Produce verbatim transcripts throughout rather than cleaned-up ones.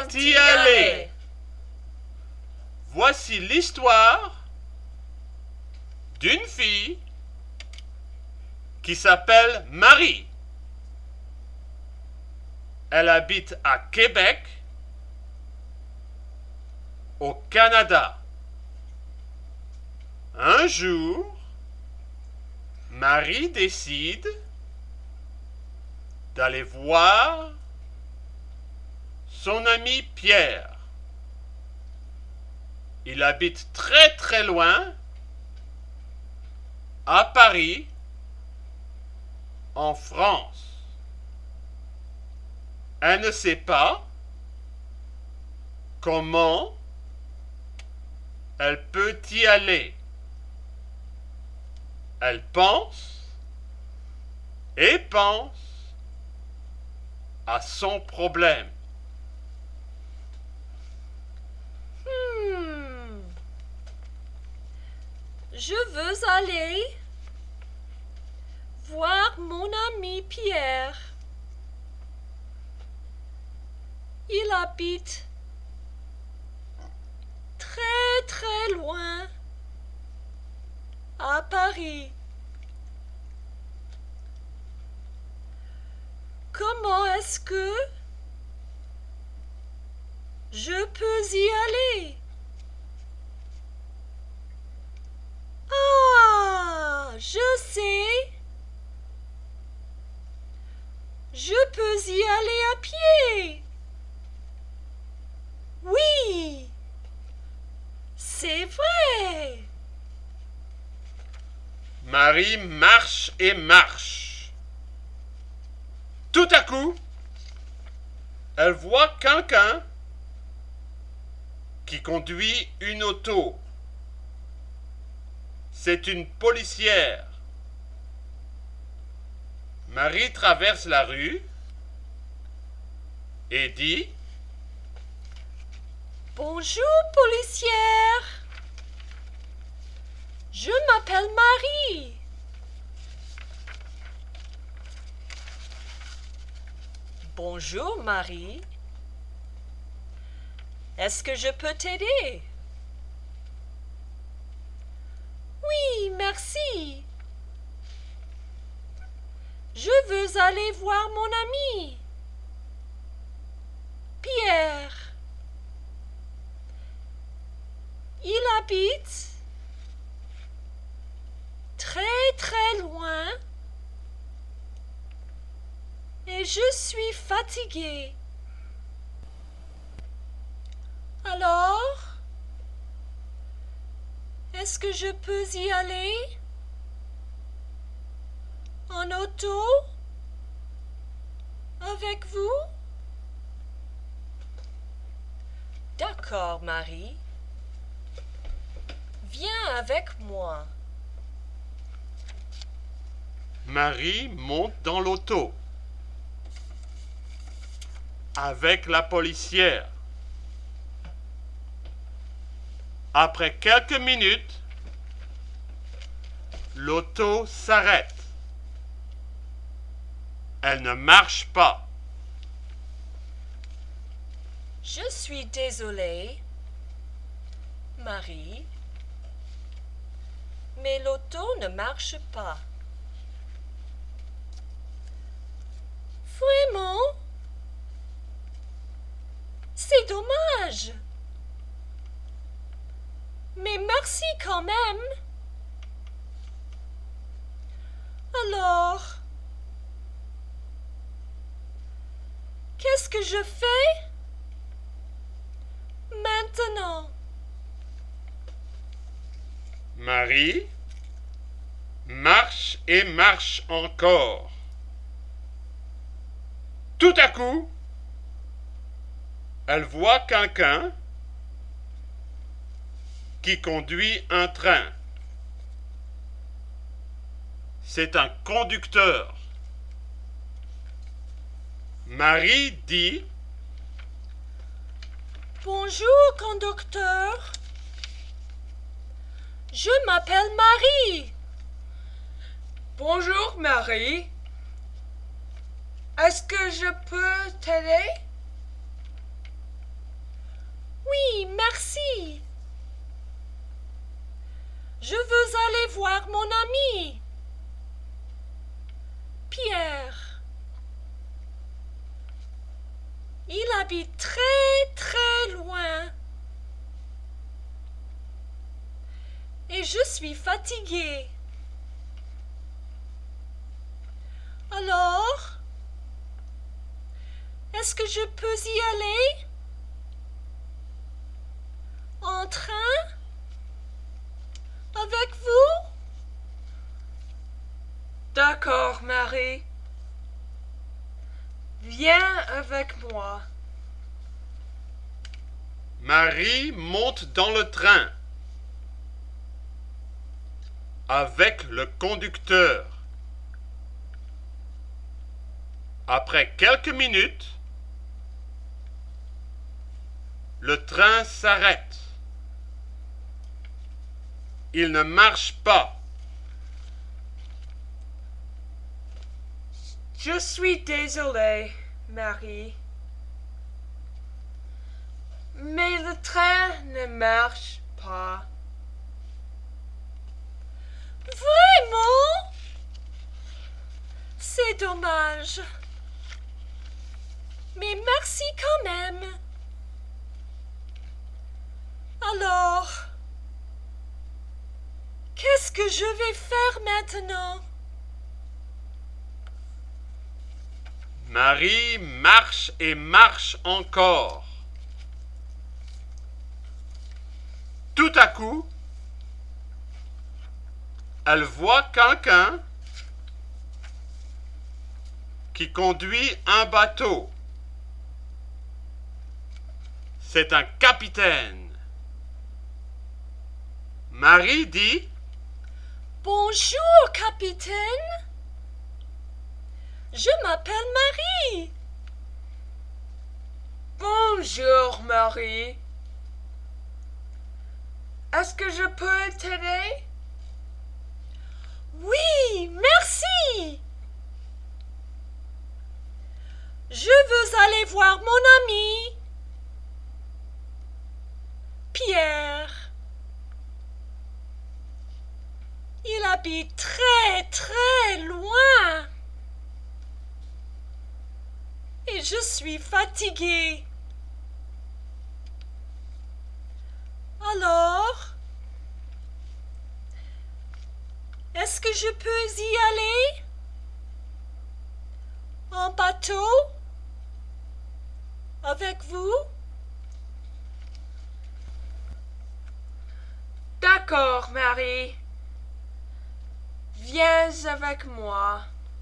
peut y aller. Voici l'histoire d'une fille qui s'appelle Marie. Elle habite à Québec, au Canada. Un jour, Marie décide d'aller voir son ami Pierre. Il habite très très loin, à Paris, en France. Elle ne sait pas comment elle peut y aller. Elle pense et pense à son problème. Hmm. Je veux aller voir mon ami Pierre. Il habite très très loin, à Paris. Comment est-ce que je peux y aller? Ah, je sais. Je peux y aller à pied. Oui, c'est vrai. Marie marche et marche. Tout à coup, elle voit quelqu'un qui conduit une auto. C'est une policière. Marie traverse la rue et dit: Bonjour, policière. Je m'appelle Marie. Bonjour, Marie. Est-ce que je peux t'aider? Oui, merci. Je veux aller voir mon ami, Pierre. Il habite très très loin et je suis fatiguée. Alors, est-ce que je peux y aller en auto avec vous? D'accord, Marie. Viens avec moi. Marie monte dans l'auto avec la policière. Après quelques minutes, l'auto s'arrête. Elle ne marche pas. Je suis désolée, Marie, mais l'auto ne marche pas. Vraiment? C'est dommage. Mais merci quand même. Alors, qu'est-ce que je fais maintenant? Marie marche et marche encore. Tout à coup, elle voit quelqu'un qui conduit un train. C'est un conducteur. Marie dit: Bonjour, conducteur. Je m'appelle Marie. Bonjour, Marie. Est-ce que je peux t'aider? Je veux aller voir mon ami. Pierre. Il habite très très loin. Et je suis fatiguée. Alors, est-ce que je peux y aller? En train? Avec vous? D'accord, Marie. Viens avec moi. Marie monte dans le train avec le conducteur. Après quelques minutes, le train s'arrête. Il ne marche pas. Je suis désolée, Marie. Mais le train ne marche pas. Vraiment? C'est dommage. Mais merci quand même. Alors, qu'est-ce que je vais faire maintenant? Marie marche et marche encore. Tout à coup, elle voit quelqu'un qui conduit un bateau. C'est un capitaine. Marie dit: Bonjour, capitaine. Je m'appelle Marie. Bonjour, Marie. Est-ce que je peux t'aider? Oui, merci. Je veux aller voir mon ami, Pierre. Il habite très très loin. Et je suis fatiguée. Alors, est-ce que je peux y aller? En bateau? Avec vous? D'accord, Marie. Viens avec moi.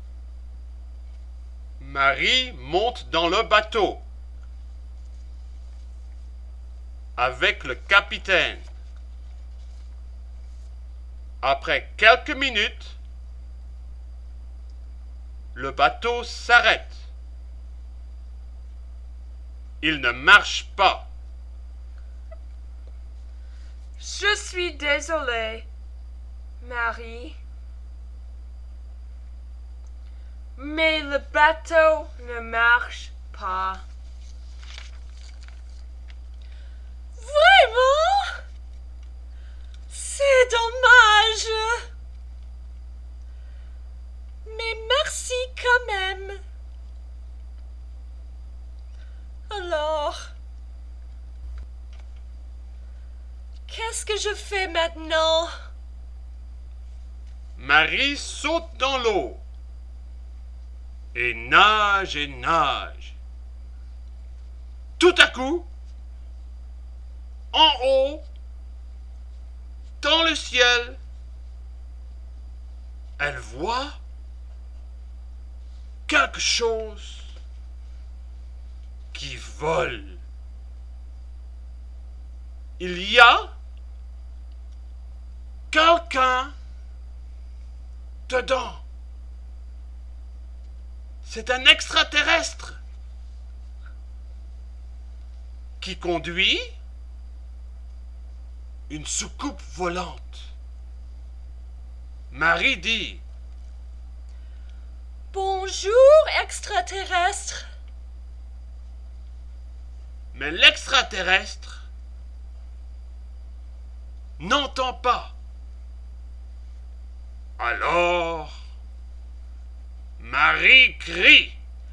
Marie monte dans le bateau avec le capitaine. Après quelques minutes, le bateau s'arrête. Il ne marche pas. Je suis désolée, Marie. Mais le bateau ne marche pas. Vraiment? C'est dommage. Mais merci quand même. Alors, qu'est-ce que je fais maintenant? Marie saute dans l'eau et nage et nage. Tout à coup, en haut, dans le ciel, elle voit quelque chose qui vole. Il y a quelqu'un dedans. C'est un extraterrestre qui conduit une soucoupe volante. Marie dit: Bonjour, extraterrestre. mais l'extraterrestre n'entend pas. Alors, Marie crie.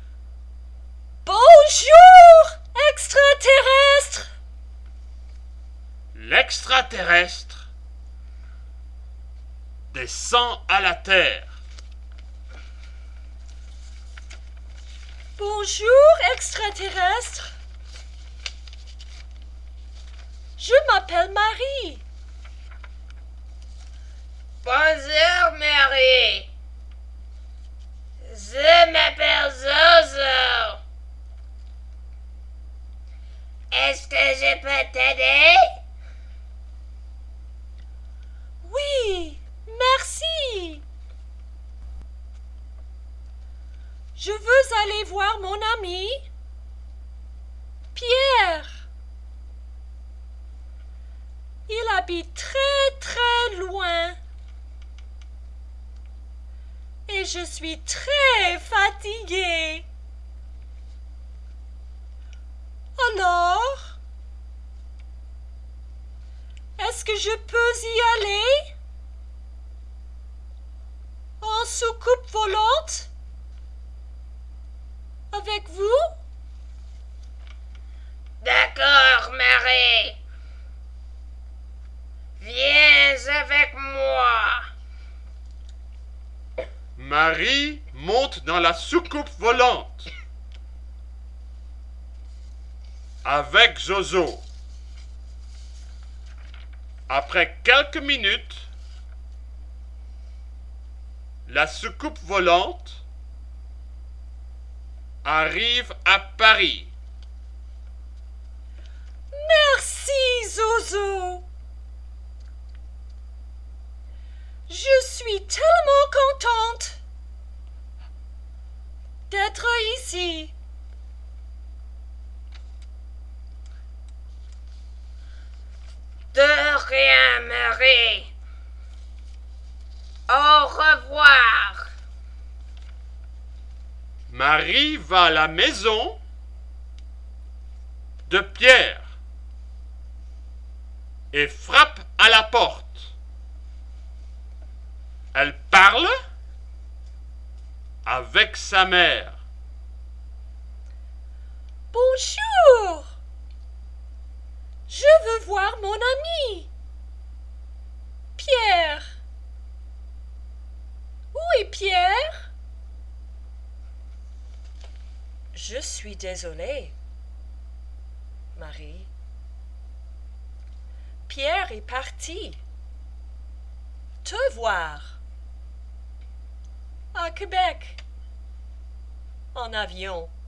Bonjour, extraterrestre! L'extraterrestre descend à la terre. Bonjour, extraterrestre. Je m'appelle Marie. Bonjour, Marie. Je m'appelle Zozo. Est-ce que je peux t'aider? Oui, merci. Je veux aller voir mon ami Pierre. Il habite très très loin. Et je suis très fatiguée. Alors, est-ce que je peux y aller? En soucoupe volante? Avec vous? D'accord, Marie. Viens avec moi. Marie monte dans la soucoupe volante avec Zozo. Après quelques minutes, la soucoupe volante arrive à Paris. Merci, Zozo. Je suis tellement contente d'être ici. De rien, Marie. Au revoir. Marie va à la maison de Pierre et frappe à la porte. Elle parle avec sa mère. Bonjour. Je veux voir mon ami Pierre. Où est Pierre? Je suis désolée, Marie. Pierre est parti te voir à Québec en avion.